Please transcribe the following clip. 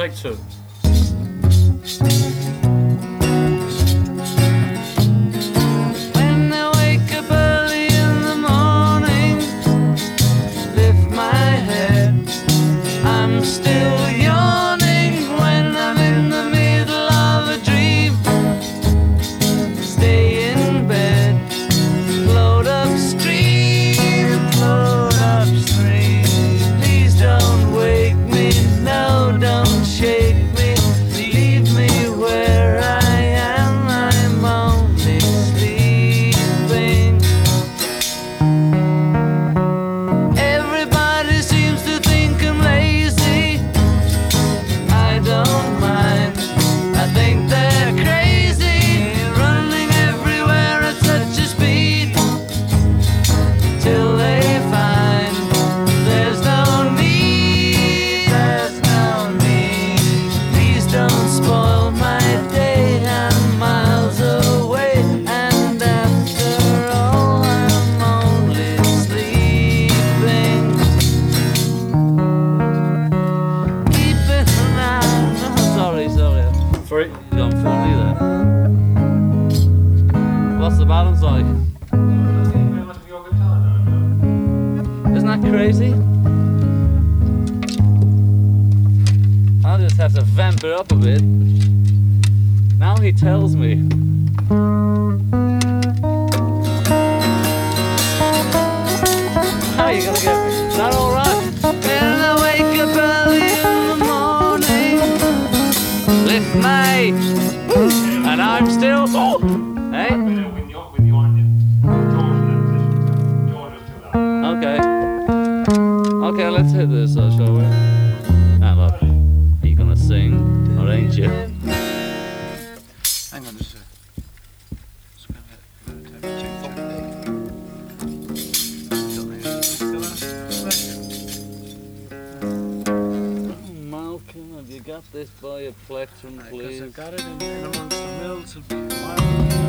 take two. When I wake up early in the morning, lift my head, I'm still yawning when I'm in the middle of a dream. Stay in bed, float upstream, float upstream. Please don't wake me, no, don't shake me, leave me where I am, I'm only sleeping. Everybody seems to think I'm lazy, I don't mind, I think they're crazy, running everywhere at such a speed, till they find there's no need, there's no need. Please don't spoil my day, I'm miles away, and after all I'm only sleeping. Keeping an eye. Sorry. Three. You don't fool me there. What's the balance like? Isn't that crazy? I'll just have to vamp it up a bit. Now he tells me. How you gonna get me? Is that alright? When I wake up early in the morning, lift my and I'm still hey? Okay, let's hit this, shall we? Now look, are you gonna sing or ain't you? Hang on just a sec. Just gonna check Malcolm, have you got this by a plectrum, please? I've got it in amongst the mills.